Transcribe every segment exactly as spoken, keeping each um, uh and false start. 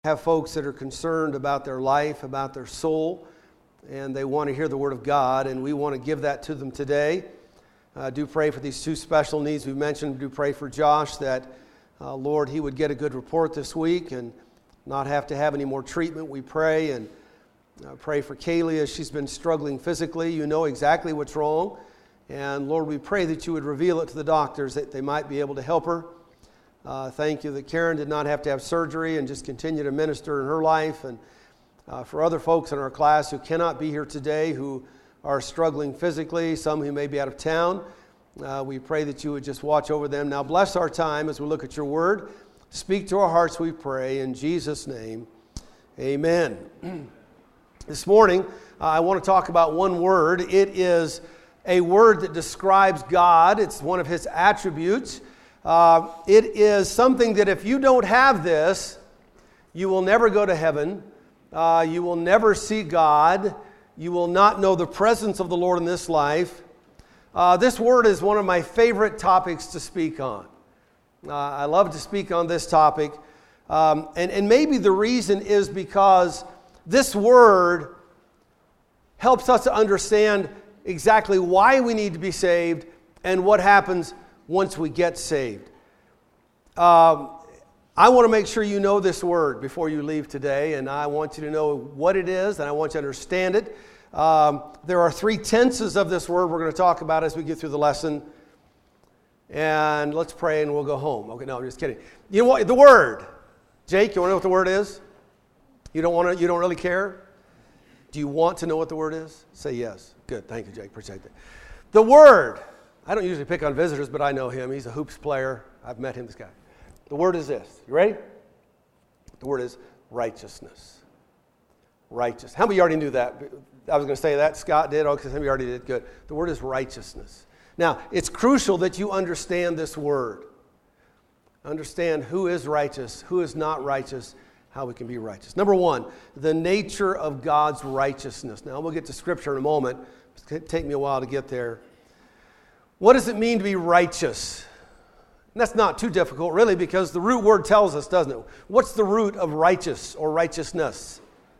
have folks that are concerned about their life, about their soul, and they want to hear the Word of God, and we want to give that to them today. Uh, do pray for these two special needs we mentioned. Do pray for Josh that, uh, Lord, he would get a good report this week and not have to have any more treatment, we pray. And uh, pray for Kaylee as she's been struggling physically. You know exactly what's wrong. And Lord, we pray that you would reveal it to the doctors, that they might be able to help her. Uh, thank you that Karen did not have to have surgery and just continue to minister in her life. And uh, for other folks in our class who cannot be here today, who are struggling physically, some who may be out of town, uh, we pray that you would just watch over them. Now bless our time as we look at your word. Speak to our hearts, we pray. In Jesus' name, amen. This morning, uh, I want to talk about one word. It is a word that describes God. It's one of His attributes. Uh, it is something that if you don't have this, you will never go to heaven. Uh, you will never see God. You will not know the presence of the Lord in this life. Uh, this word is one of my favorite topics to speak on. Uh, I love to speak on this topic. Um, and, and maybe the reason is because this word helps us to understand exactly why we need to be saved and what happens once we get saved. Um, I want to make sure you know this word before you leave today, and I want you to know what it is, and I want you to understand it. Um, there are three tenses of this word we're going to talk about as we get through the lesson. And let's pray and we'll go home. Okay, no, I'm just kidding. You know what? The word. Jake, you want to know what the word is? You don't want to, you don't really care? Do you want to know what the word is? Say yes. Good. Thank you, Jake. Appreciate that. The word. I don't usually pick on visitors, but I know him. He's a hoops player. I've met him, this guy. The word is this. You ready? The word is righteousness. Righteous. How many of you already knew that? I was going to say that. Scott did. Okay, some of you already did. Good. The word is righteousness. Now, it's crucial that you understand this word. Understand who is righteous, who is not righteous, how we can be righteous. Number one, the nature of God's righteousness. Now, we'll get to Scripture in a moment. It's going to take me a while to get there. What does it mean to be righteous? And that's not too difficult, really, because the root word tells us, doesn't it? What's the root of righteous or righteousness?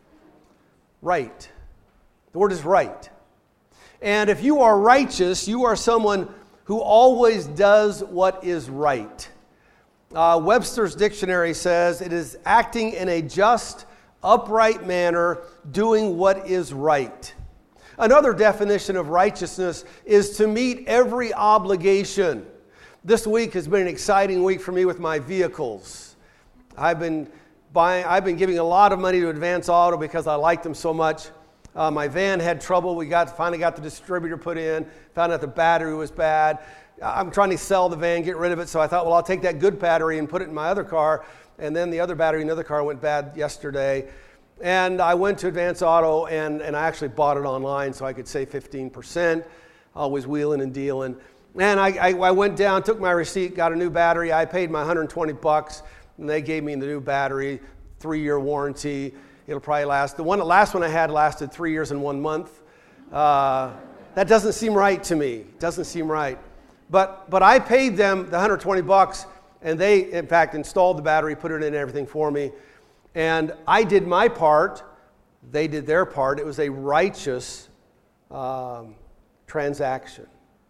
Right. The word is right. And if you are righteous, you are someone who always does what is right. Uh, Webster's dictionary says it is acting in a just, upright manner, doing what is right. Another definition of righteousness is to meet every obligation. This week has been an exciting week for me with my vehicles. I've been buying, I've been giving a lot of money to Advance Auto because I like them so much. Uh, my van had trouble. We got finally got the distributor put in. Found out the battery was bad. I'm trying to sell the van, get rid of it. So I thought, well, I'll take that good battery and put it in my other car. And then the other battery in the other car went bad yesterday. And I went to Advance Auto, and, and I actually bought it online so I could save fifteen percent. Always wheeling and dealing. And I, I, I went down, took my receipt, got a new battery. I paid my one hundred twenty bucks, and they gave me the new battery, three-year warranty. It'll probably last. The one, the last one I had lasted three years and one month. Uh, that doesn't seem right to me. Doesn't seem right. But but I paid them the one hundred twenty bucks, and they, in fact, installed the battery, put it in and everything for me. And I did my part. They did their part. It was a righteous um, transaction.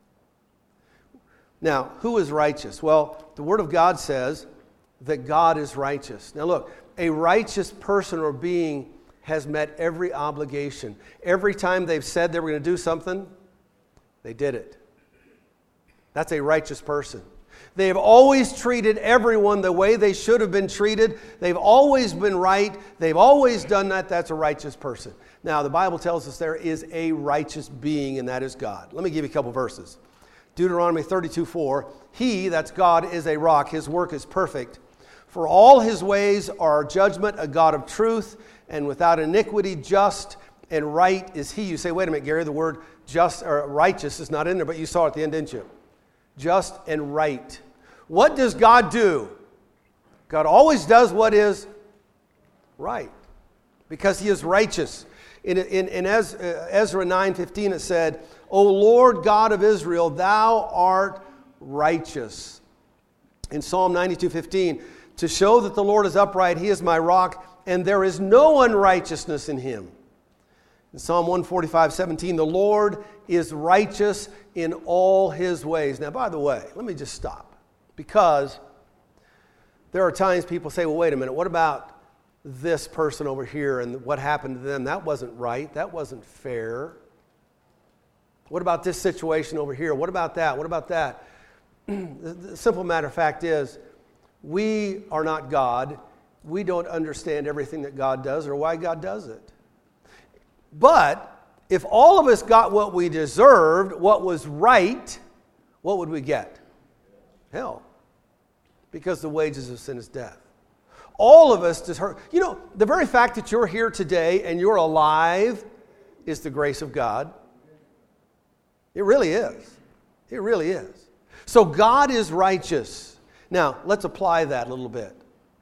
Now, who is righteous? Well, the Word of God says that God is righteous. Now look, a righteous person or being has met every obligation. Every time they've said they were going to do something, they did it. That's a righteous person. They have always treated everyone the way they should have been treated. They've always been right. They've always done that. That's a righteous person. Now, the Bible tells us there is a righteous being, and that is God. Let me give you a couple verses. Deuteronomy thirty-two four, He, that's God, is a rock. His work is perfect. For all His ways are judgment, a God of truth, and without iniquity, just and right is He. You say, wait a minute, Gary, the word just or righteous is not in there, but you saw it at the end, didn't you? Just and right. What does God do? God always does what is right, because He is righteous. In, in, in Ezra nine fifteen it said, O Lord God of Israel, Thou art righteous. In Psalm ninety-two fifteen, to show that the Lord is upright, He is my rock and there is no unrighteousness in him. In Psalm one forty-five, seventeen, the Lord is righteous in all his ways. Now, by the way, let me just stop. Because there are times people say, well, wait a minute, what about this person over here and what happened to them? That wasn't right. That wasn't fair. What about this situation over here? What about that? What about that? The simple matter of fact is, we are not God. We don't understand everything that God does or why God does it. But if all of us got what we deserved, what was right, what would we get? Hell. Because the wages of sin is death. All of us deserve. You know, the very fact that you're here today and you're alive is the grace of God. It really is. It really is. So God is righteous. Now, let's apply that a little bit.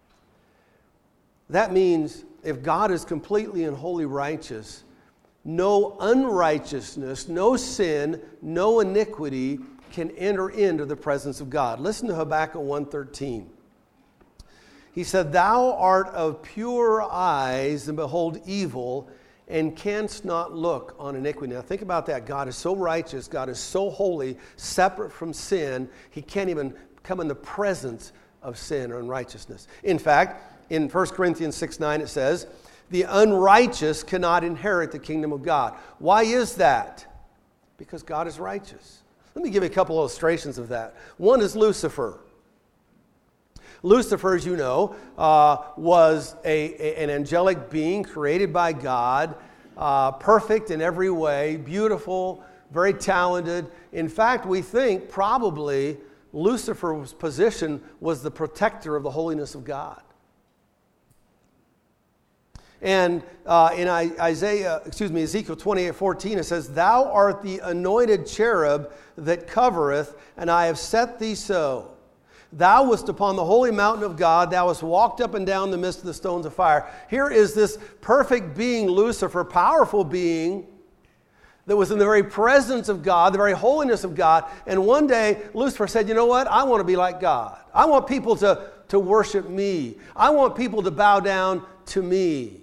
That means if God is completely and wholly righteous, no unrighteousness, no sin, no iniquity can enter into the presence of God. Listen to Habakkuk one thirteen. He said, "Thou art of pure eyes and behold evil, and canst not look on iniquity." Now think about that. God is so righteous. God is so holy, separate from sin. He can't even come in the presence of sin or unrighteousness. In fact, in First Corinthians six nine it says, "The unrighteous cannot inherit the kingdom of God." Why is that? Because God is righteous. Let me give you a couple illustrations of that. One is Lucifer. Lucifer, as you know, uh, was a, a, an angelic being created by God, uh, perfect in every way, beautiful, very talented. In fact, we think probably Lucifer's position was the protector of the holiness of God. And uh, in Isaiah, excuse me, Ezekiel twenty-eight fourteen, it says, "Thou art the anointed cherub that covereth, and I have set thee so. Thou wast upon the holy mountain of God. Thou hast walked up and down the midst of the stones of fire." Here is this perfect being, Lucifer, powerful being, that was in the very presence of God, the very holiness of God. And one day, Lucifer said, you know what? I want to be like God. I want people to, to worship me. I want people to bow down to me.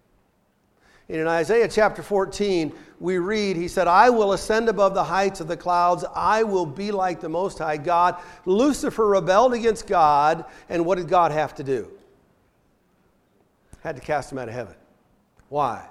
And in Isaiah chapter fourteen, we read, he said, "I will ascend above the heights of the clouds. I will be like the Most High God." Lucifer rebelled against God, and what did God have to do? Had to cast him out of heaven. Why?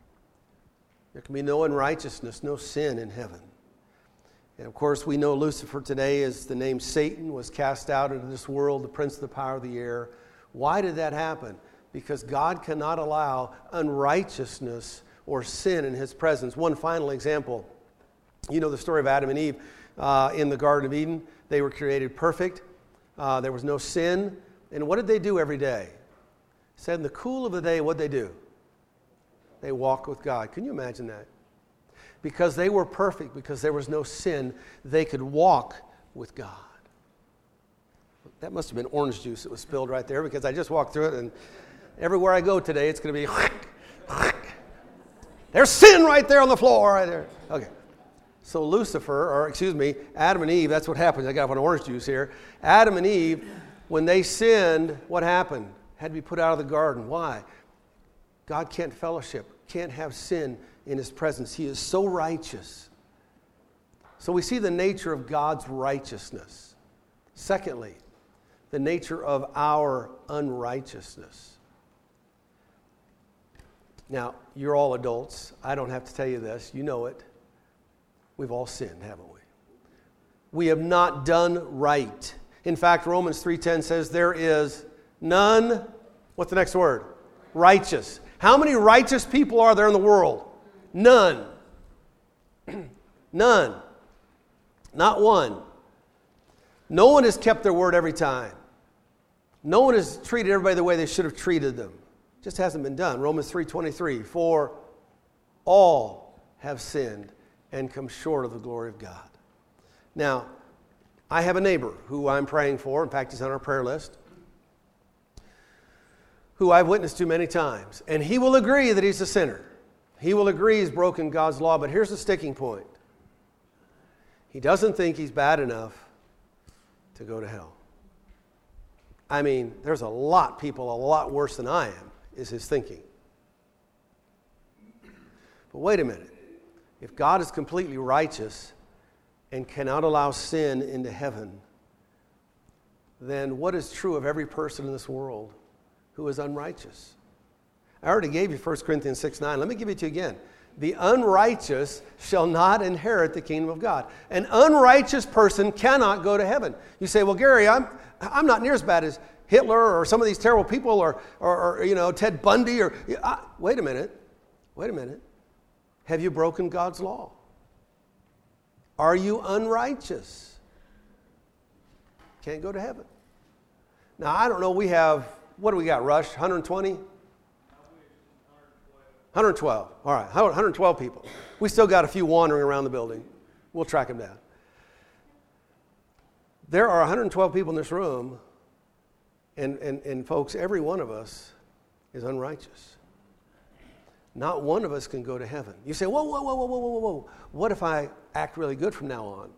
There can be no unrighteousness, no sin in heaven. And of course, we know Lucifer today as the name Satan was cast out into this world, the prince of the power of the air. Why did that happen? Because God cannot allow unrighteousness or sin in his presence. One final example. You know the story of Adam and Eve uh, in the Garden of Eden. They were created perfect. Uh, there was no sin. And what did they do every day? It said in the cool of the day, what did they do? They walked with God. Can you imagine that? Because they were perfect, because there was no sin, they could walk with God. That must have been orange juice that was spilled right there, because I just walked through it, and everywhere I go today, it's going to be, there's sin right there on the floor, right there. Okay. So Lucifer, or excuse me, Adam and Eve, that's what happened. I got an orange juice here. Adam and Eve, when they sinned, what happened? Had to be put out of the garden. Why? God can't fellowship, can't have sin in his presence. He is so righteous. So we see the nature of God's righteousness. Secondly, the nature of our unrighteousness. Now, you're all adults. I don't have to tell you this. You know it. We've all sinned, haven't we? We have not done right. In fact, Romans three ten says there is none, what's the next word? Righteous. How many righteous people are there in the world? None. None. Not one. No one has kept their word every time. No one has treated everybody the way they should have treated them. It just hasn't been done. Romans three twenty-three, "For all have sinned and come short of the glory of God." Now, I have a neighbor who I'm praying for. In fact, he's on our prayer list, who I've witnessed to many times. And he will agree that he's a sinner. He will agree he's broken God's law. But here's the sticking point. He doesn't think he's bad enough to go to hell. I mean, there's a lot of people a lot worse than I am, is his thinking. But wait a minute. If God is completely righteous and cannot allow sin into heaven, then what is true of every person in this world who is unrighteous? I already gave you First Corinthians six nine. Let me give it to you again. The unrighteous shall not inherit the kingdom of God. An unrighteous person cannot go to heaven. You say, well, Gary, I'm, I'm not near as bad as Hitler or some of these terrible people or, or, or you know, Ted Bundy. Or uh, Wait a minute. Wait a minute. Have you broken God's law? Are you unrighteous? Can't go to heaven. Now, I don't know. We have, what do we got, Rush? one hundred twenty? one hundred twelve. All right, one hundred twelve people. We still got a few wandering around the building. We'll track them down. There are one hundred twelve people in this room, and, and, and folks, every one of us is unrighteous. Not one of us can go to heaven. You say, whoa, whoa, whoa, whoa, whoa, whoa, whoa. What if I act really good from now on?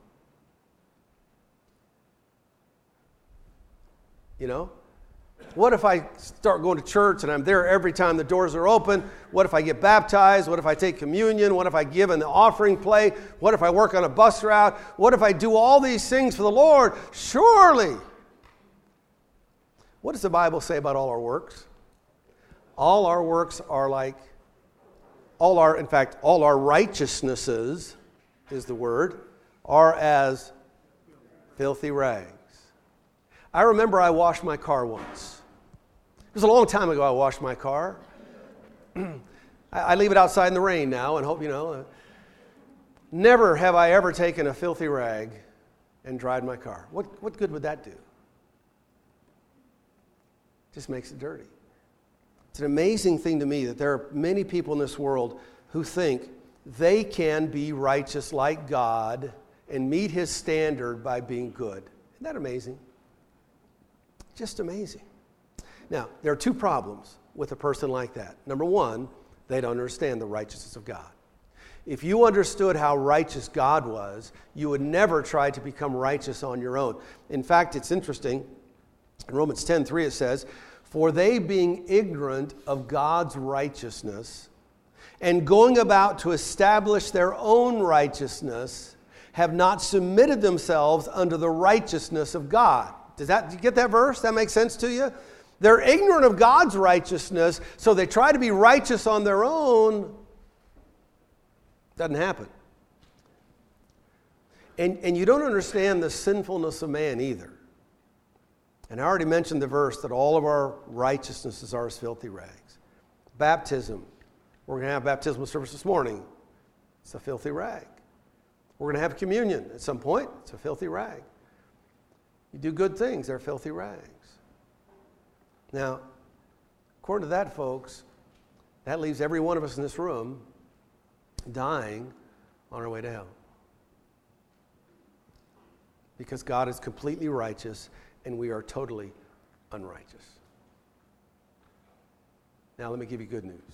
You know? What if I start going to church and I'm there every time the doors are open? What if I get baptized? What if I take communion? What if I give in the offering plate? What if I work on a bus route? What if I do all these things for the Lord? Surely. What does the Bible say about all our works? All our works are like, all our, in fact, all our righteousnesses, is the word, are as filthy rags. I remember I washed my car once. It was a long time ago I washed my car. I, I leave it outside in the rain now and hope, you know. Uh, never have I ever taken a filthy rag and dried my car. What, what good would that do? Just makes it dirty. It's an amazing thing to me that there are many people in this world who think they can be righteous like God and meet his standard by being good. Isn't that amazing? Just amazing. Now, there are two problems with a person like that. Number one, they don't understand the righteousness of God. If you understood how righteous God was, you would never try to become righteous on your own. In fact, it's interesting. In Romans ten three it says, "For they being ignorant of God's righteousness and going about to establish their own righteousness, have not submitted themselves unto the righteousness of God." Does that, do you get that verse? That makes sense to you? They're ignorant of God's righteousness, so they try to be righteous on their own. Doesn't happen. And, and you don't understand the sinfulness of man either. And I already mentioned the verse that all of our righteousnesses are as filthy rags. Baptism. We're going to have baptismal service this morning. It's a filthy rag. We're going to have communion at some point. It's a filthy rag. You do good things, they're filthy rags. Now, according to that, folks, that leaves every one of us in this room dying on our way to hell. Because God is completely righteous and we are totally unrighteous. Now, let me give you good news.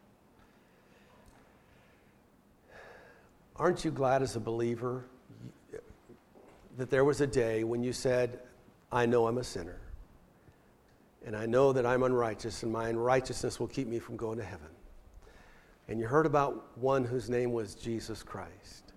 Aren't you glad as a believer that there was a day when you said, I know I'm a sinner, and I know that I'm unrighteous, and my unrighteousness will keep me from going to heaven. And you heard about one whose name was Jesus Christ.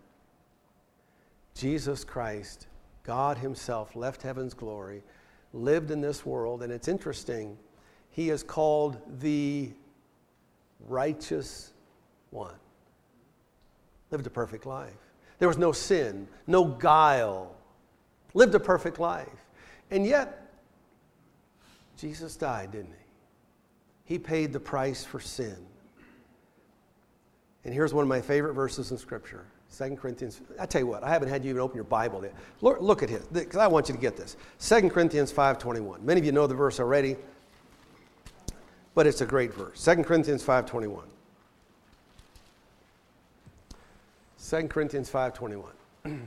Jesus Christ, God himself, left heaven's glory, lived in this world, and it's interesting, he is called the righteous one. Lived a perfect life. There was no sin, no guile. Lived a perfect life. And yet, Jesus died, didn't he? He paid the price for sin. And here's one of my favorite verses in Scripture. Second Corinthians, I tell you what, I haven't had you even open your Bible yet. Look, look at it, because I want you to get this. Second Corinthians five twenty-one. Many of you know the verse already, but it's a great verse. Second Corinthians five twenty-one. Second Corinthians five twenty-one.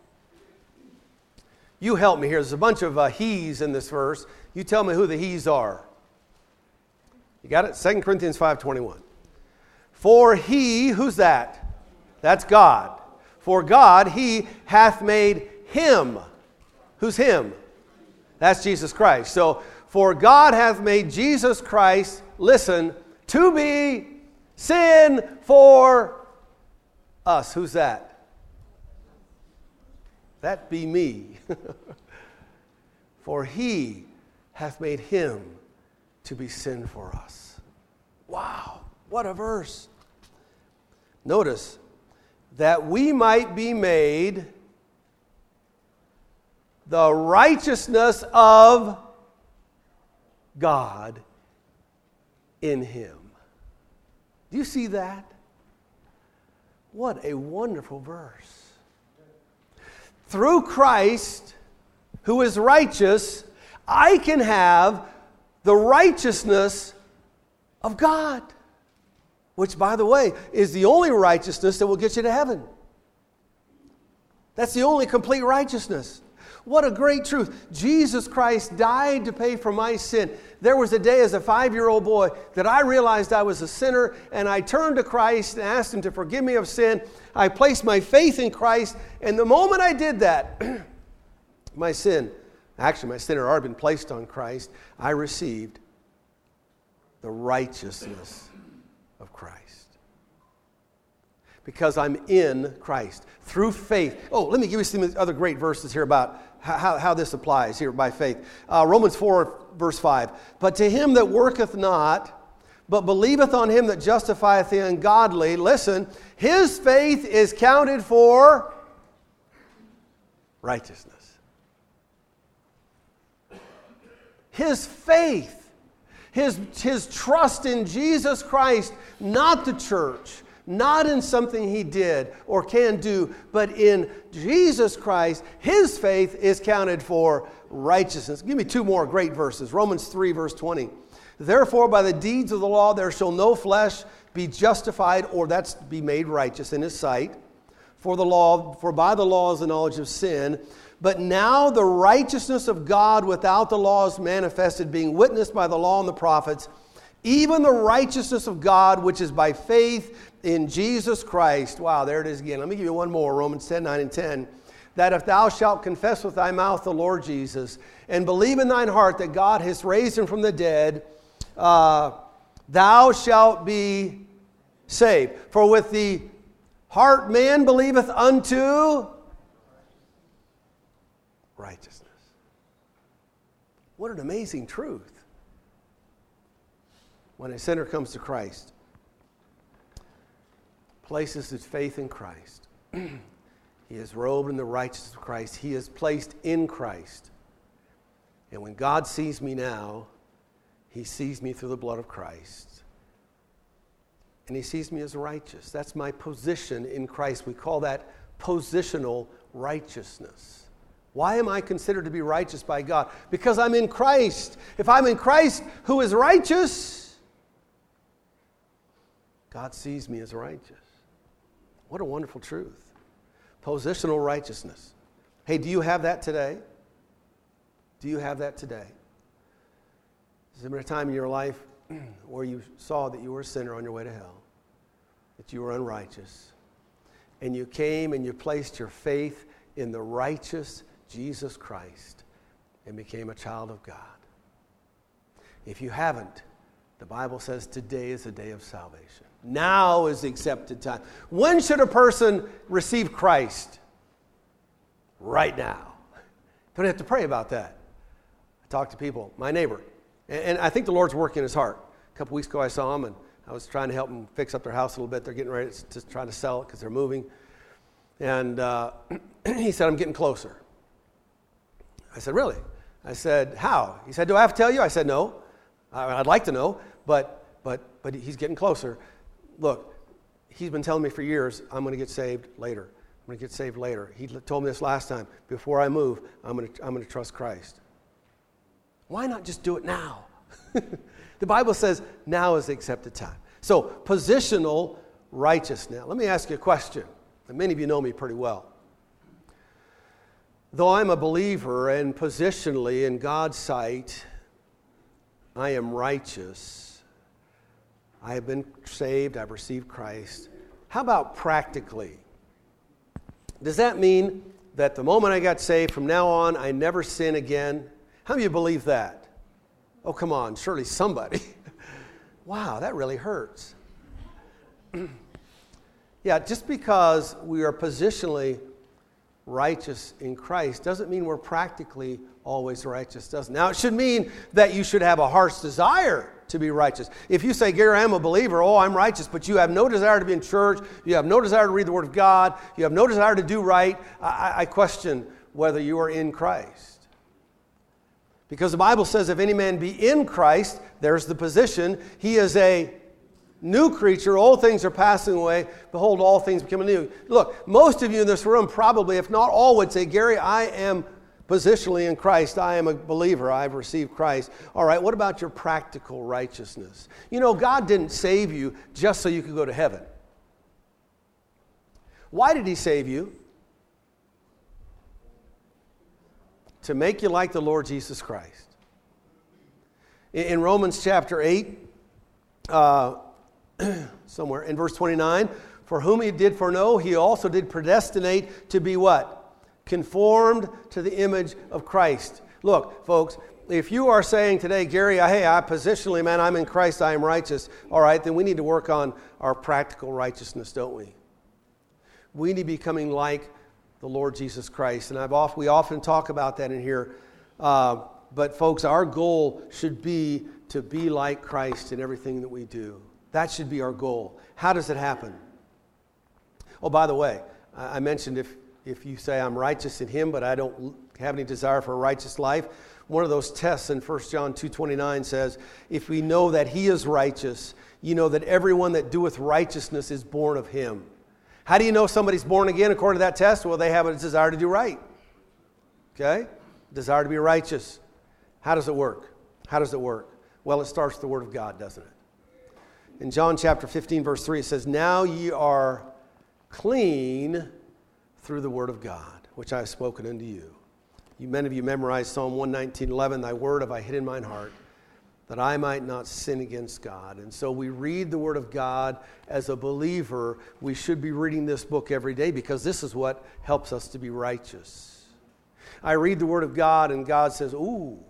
You help me here. There's a bunch of uh, he's in this verse. You tell me who the he's are. You got it? Second Corinthians five twenty-one. For he, who's that? That's God. For God, he hath made him. Who's him? That's Jesus Christ. So, For God hath made Jesus Christ, listen, to be sin for us. Who's that? That be me. For he hath made him to be sin for us. Wow, what a verse. Notice, that we might be made the righteousness of God in him. Do you see that? What a wonderful verse. Through Christ, who is righteous, I can have the righteousness of God, which, by the way, is the only righteousness that will get you to heaven. That's the only complete righteousness. What a great truth. Jesus Christ died to pay for my sin. There was a day as a five-year-old boy that I realized I was a sinner, and I turned to Christ and asked him to forgive me of sin. I placed my faith in Christ, and the moment I did that, my sin, actually my sin had already been placed on Christ, I received the righteousness of Christ. Because I'm in Christ through faith. Oh, let me give you some other great verses here about how, how this applies here by faith. Uh, Romans four, verse five. But to him that worketh not, but believeth on him that justifieth the ungodly, listen, his faith is counted for righteousness. His faith, his, his trust in Jesus Christ, not the church, not in something he did or can do, but in Jesus Christ, his faith is counted for righteousness. Give me two more great verses. Romans three, verse twenty. Therefore, by the deeds of the law, there shall no flesh be justified, or that's be made righteous in his sight. For the law, for by the law is the knowledge of sin. But now the righteousness of God without the law is manifested, being witnessed by the law and the prophets, even the righteousness of God, which is by faith in Jesus Christ. Wow, there it is again. Let me give you one more, Romans ten, nine and ten. That if thou shalt confess with thy mouth the Lord Jesus, and believe in thine heart that God has raised him from the dead, uh, thou shalt be saved. For with the heart man believeth unto righteousness. What an amazing truth. When a sinner comes to Christ, places his faith in Christ, he is robed in the righteousness of Christ. He is placed in Christ. And when God sees me now, he sees me through the blood of Christ. And he sees me as righteous. That's my position in Christ. We call that positional righteousness. Why am I considered to be righteous by God? Because I'm in Christ. If I'm in Christ, who is righteous, God sees me as righteous. What a wonderful truth. Positional righteousness. Hey, do you have that today? Do you have that today? Has there been a time in your life where you saw that you were a sinner on your way to hell, that you were unrighteous, and you came and you placed your faith in the righteous Jesus Christ and became a child of God? If you haven't, the Bible says today is a day of salvation. Now is the accepted time. When should a person receive Christ? Right now. Don't have to pray about that. I talk to people, my neighbor, and, and I think the Lord's working in his heart. A couple weeks ago I saw him, and I was trying to help them fix up their house a little bit. They're getting ready to, to try to sell it because they're moving. And uh, he said, I'm getting closer. I said, really? I said, how? He said, do I have to tell you? I said, no. I'd like to know, but but but he's getting closer. Look, he's been telling me for years, I'm going to get saved later. I'm going to get saved later. He told me this last time. Before I move, I'm going to I'm going to trust Christ. Why not just do it now? The Bible says now is the accepted time. So positional righteousness. Now, let me ask you a question. And many of you know me pretty well. Though I'm a believer and positionally in God's sight, I am righteous. I have been saved. I've received Christ. How about practically? Does that mean that the moment I got saved, from now on, I never sin again? How many of you believe that? Oh, come on, surely somebody. Wow, that really hurts. Yeah, just because we are positionally righteous in Christ doesn't mean we're practically always righteous, doesn't it? Now, it should mean that you should have a heart's desire to be righteous. If you say, Gary, I'm a believer, oh, I'm righteous, but you have no desire to be in church, you have no desire to read the Word of God, you have no desire to do right, I, I question whether you are in Christ. Because the Bible says if any man be in Christ, there's the position, he is a new creature, old things are passing away, behold, all things become new. Look, most of you in this room probably, if not all, would say, Gary, I am positionally in Christ. I am a believer. I've received Christ. All right, what about your practical righteousness? You know, God didn't save you just so you could go to heaven. Why did He save you? To make you like the Lord Jesus Christ. In Romans chapter eight, uh, somewhere in verse twenty-nine, for whom He did foreknow, He also did predestinate to be what? Conformed to the image of Christ. Look, folks, if you are saying today, Gary, hey, I positionally, man, I'm in Christ, I am righteous, all right, then we need to work on our practical righteousness, don't we? We need to be becoming like the Lord Jesus Christ. And I've often, we often talk about that in here. Uh, but folks, our goal should be to be like Christ in everything that we do. That should be our goal. How does it happen? Oh, by the way, I mentioned if If you say I'm righteous in Him, but I don't have any desire for a righteous life, one of those tests in First John two twenty-nine says, if we know that He is righteous, you know that everyone that doeth righteousness is born of Him. How do you know somebody's born again according to that test? Well, they have a desire to do right. Okay? Desire to be righteous. How does it work? How does it work? Well, it starts with the Word of God, doesn't it? In John chapter fifteen, verse three, it says, now ye are clean through the Word of God, which I have spoken unto you. You many of you memorized Psalm one nineteen, eleven, thy word have I hid in mine heart, that I might not sin against God. And so we read the Word of God. As a believer, we should be reading this book every day because this is what helps us to be righteous. I read the Word of God and God says, ooh.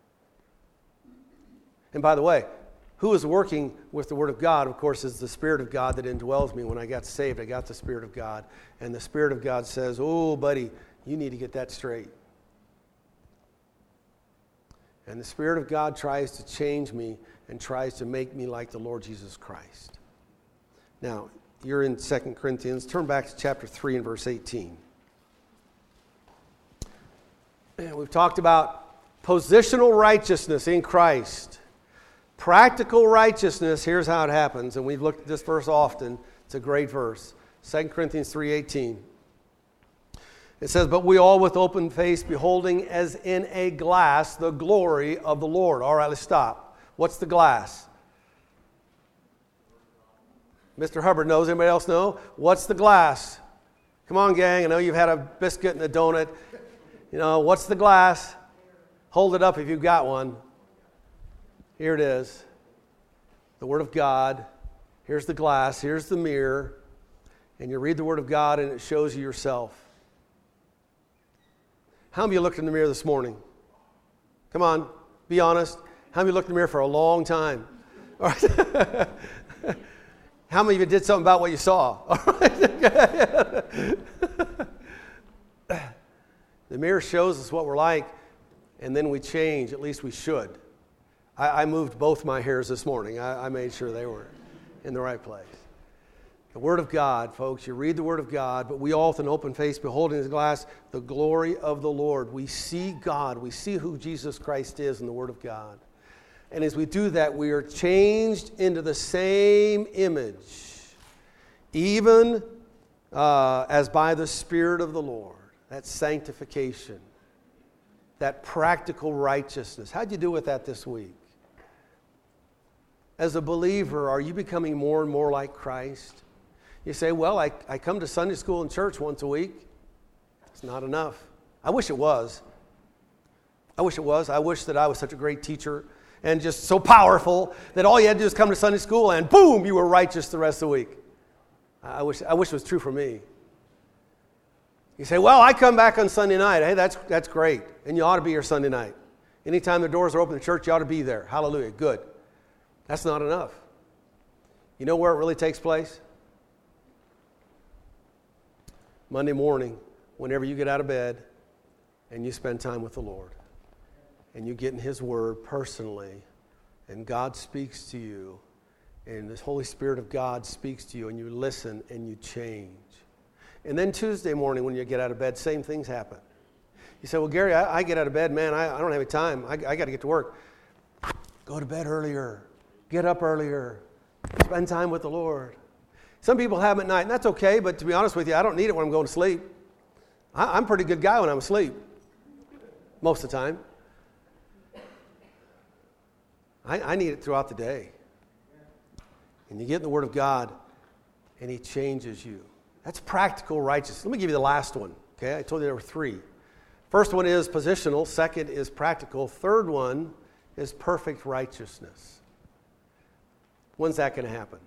And by the way, who is working with the Word of God, of course, is the Spirit of God that indwells me. When I got saved, I got the Spirit of God. And the Spirit of God says, oh, buddy, you need to get that straight. And the Spirit of God tries to change me and tries to make me like the Lord Jesus Christ. Now, you're in Second Corinthians. Turn back to chapter three and verse eighteen. And we've talked about positional righteousness in Christ. Practical righteousness, here's how it happens. And we've looked at this verse often. It's a great verse. Second Corinthians three eighteen. It says, but we all with open face beholding as in a glass the glory of the Lord. All right, let's stop. What's the glass? Mister Hubbard knows. Anybody else know? What's the glass? Come on, gang. I know you've had a biscuit and a donut. You know, what's the glass? Hold it up if you've got one. Here it is. The Word of God. Here's the glass. Here's the mirror. And you read the Word of God and it shows you yourself. How many of you looked in the mirror this morning? Come on, be honest. How many of you looked in the mirror for a long time? All right. How many of you did something about what you saw? All right. The mirror shows us what we're like, and then we change. At least we should. I, I moved both my hairs this morning. I, I made sure they were in the right place. The Word of God, folks, you read the Word of God, but we all with an open face beholding the glass, the glory of the Lord. We see God. We see who Jesus Christ is in the Word of God. And as we do that, we are changed into the same image, even uh, as by the Spirit of the Lord. That's sanctification, that practical righteousness. How'd you do with that this week? As a believer, are you becoming more and more like Christ? You say, well, I, I come to Sunday school and church once a week. It's not enough. I wish it was. I wish it was. I wish that I was such a great teacher and just so powerful that all you had to do is come to Sunday school and boom, you were righteous the rest of the week. I wish, I wish it was true for me. You say, well, I come back on Sunday night. Hey, that's, that's great. And you ought to be here Sunday night. Anytime the doors are open in the church, you ought to be there. Hallelujah. Good. That's not enough. You know where it really takes place? Monday morning, whenever you get out of bed and you spend time with the Lord and you get in His Word personally and God speaks to you and the Holy Spirit of God speaks to you and you listen and you change. And then Tuesday morning when you get out of bed, same things happen. You say, well, Gary, I, I get out of bed, man, I, I don't have any time. I, I got to get to work. Go to bed earlier. Get up earlier. Spend time with the Lord. Some people have them at night, and that's okay, but to be honest with you, I don't need it when I'm going to sleep. I, I'm a pretty good guy when I'm asleep, most of the time. I, I need it throughout the day. And you get in the Word of God, and He changes you. That's practical righteousness. Let me give you the last one. Okay, I told you there were three. First one is positional. Second is practical. Third one is perfect righteousness. When's that going to happen?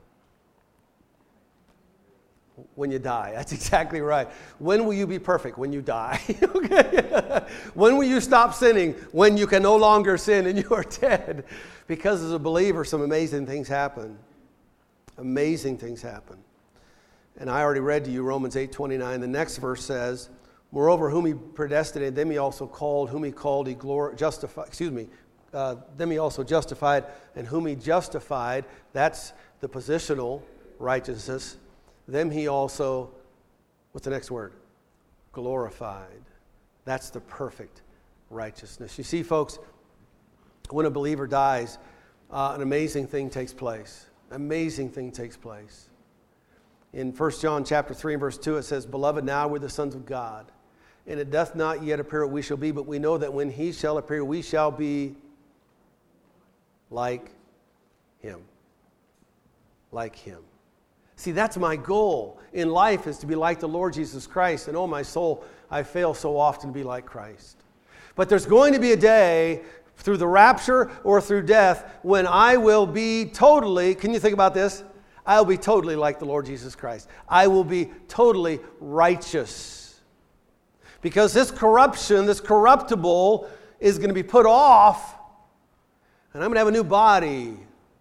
When you die. That's exactly right. When will you be perfect? When you die. Okay. When will you stop sinning? When you can no longer sin and you are dead. Because as a believer, some amazing things happen. Amazing things happen. And I already read to you Romans eight twenty-nine. The next verse says, moreover, whom He predestinated, them He also called. Whom He called, He glor- justified. Excuse me. Uh, them He also justified. And whom He justified, that's the positional righteousness. Them He also, what's the next word? Glorified. That's the perfect righteousness. You see, folks, when a believer dies, uh, an amazing thing takes place. Amazing thing takes place. In First John chapter three and verse two, it says, beloved, now we're the sons of God, and it doth not yet appear what we shall be, but we know that when He shall appear, we shall be like Him. Like Him. See, that's my goal in life, is to be like the Lord Jesus Christ. And oh, my soul, I fail so often to be like Christ. But there's going to be a day, through the rapture or through death, when I will be totally, can you think about this? I will be totally like the Lord Jesus Christ. I will be totally righteous. Because this corruption, this corruptible, is going to be put off, and I'm going to have a new body.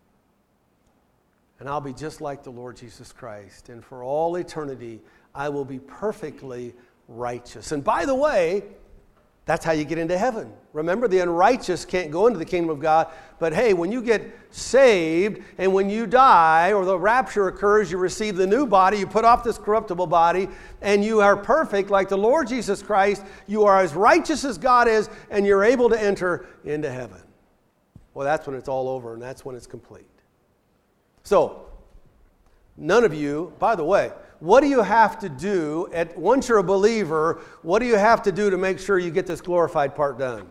And I'll be just like the Lord Jesus Christ. And for all eternity, I will be perfectly righteous. And by the way, that's how you get into heaven. Remember, the unrighteous can't go into the kingdom of God. But hey, when you get saved and when you die or the rapture occurs, you receive the new body, you put off this corruptible body, and you are perfect like the Lord Jesus Christ. You are as righteous as God is, and you're able to enter into heaven. Well, that's when it's all over, and that's when it's complete. So, none of you, by the way, what do you have to do, at, once you're a believer, what do you have to do to make sure you get this glorified part done?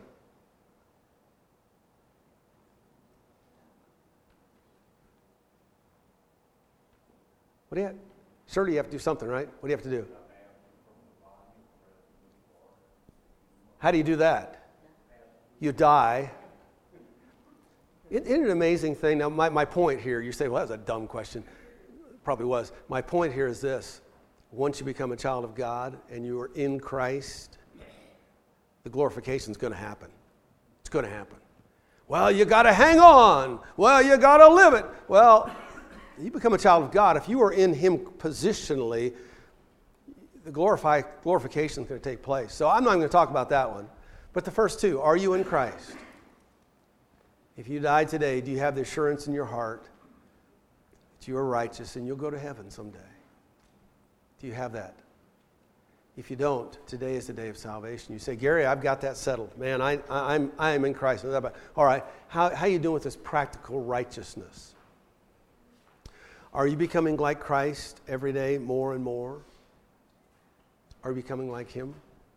What do you have? Surely you have to do something, right? What do you have to do? How do you do that? You die. Isn't it an amazing thing? Now, my, my point here, you say, well, that was a dumb question. Probably was. My point here is this. Once you become a child of God and you are in Christ, the glorification is going to happen. It's going to happen. Well, you got to hang on. Well, you got to live it. Well, you become a child of God. If you are in Him positionally, the glorify, glorification is going to take place. So I'm not going to talk about that one. But the first two, are you in Christ? If you die today, do you have the assurance in your heart that you are righteous and you'll go to heaven someday? Do you have that? If you don't, today is the day of salvation. You say, Gary, I've got that settled. Man, I, I, I'm, I am in Christ. All right, how, how are you doing with this practical righteousness? Are you becoming like Christ every day more and more? Are you becoming like Him?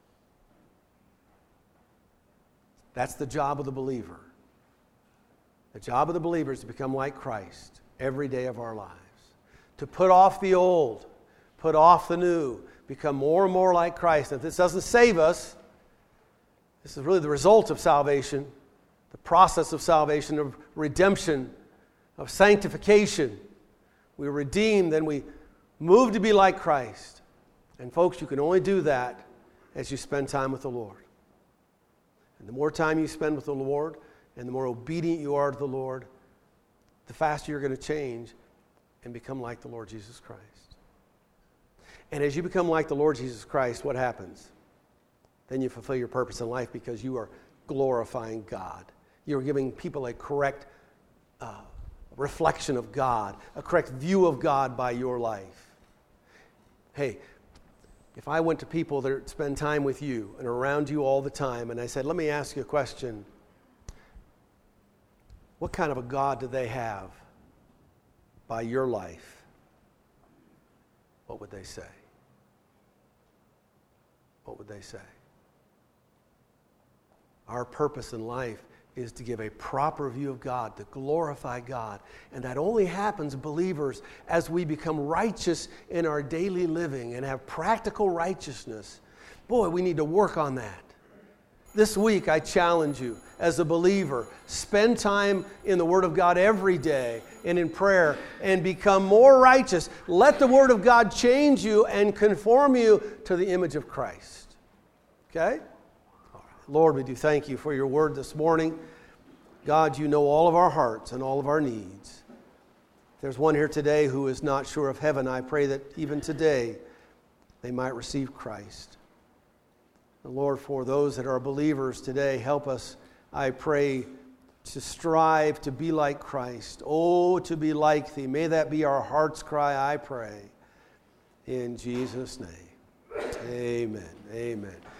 That's the job of the believer. The job of the believer is to become like Christ every day of our lives. To put off the old, put off the new, become more and more like Christ. If this doesn't save us, this is really the result of salvation, the process of salvation, of redemption, of sanctification. We are redeemed, then we move to be like Christ. And folks, you can only do that as you spend time with the Lord. And the more time you spend with the Lord and the more obedient you are to the Lord, the faster you're going to change and become like the Lord Jesus Christ. And as you become like the Lord Jesus Christ, what happens? Then you fulfill your purpose in life because you are glorifying God. You're giving people a correct uh, reflection of God, a correct view of God by your life. Hey, if I went to people that spend time with you and are around you all the time, and I said, let me ask you a question. What kind of a God do they have by your life? What would they say? What would they say? Our purpose in life is to give a proper view of God, to glorify God. And that only happens, believers, as we become righteous in our daily living and have practical righteousness. Boy, we need to work on that. This week, I challenge you, as a believer, spend time in the Word of God every day and in prayer and become more righteous. Let the Word of God change you and conform you to the image of Christ. Okay? Lord, we do thank you for your word this morning. God, you know all of our hearts and all of our needs. If there's one here today who is not sure of heaven, I pray that even today they might receive Christ. And Lord, for those that are believers today, help us, I pray, to strive to be like Christ. Oh, to be like thee. May that be our heart's cry, I pray. In Jesus' name. Amen. Amen.